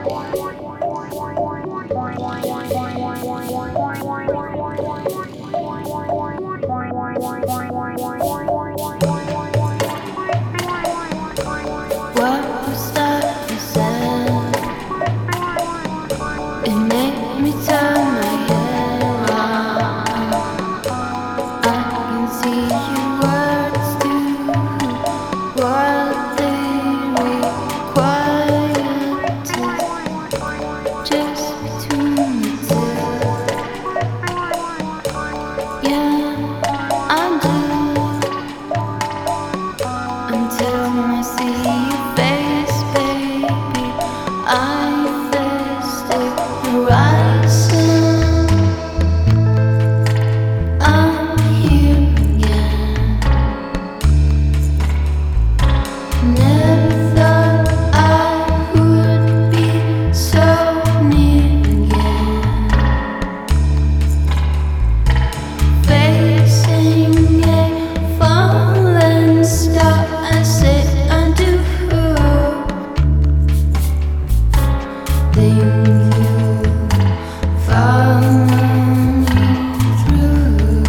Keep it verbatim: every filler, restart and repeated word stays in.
What was that you said? It made me turn my head around. I can see your words too. What they require to just between the two. Yeah, I do. Until I see your face, baby, I face the horizon. I'm here again. Never thought I would be so near again. Facing a fallen star, I say I do. Think you found me through.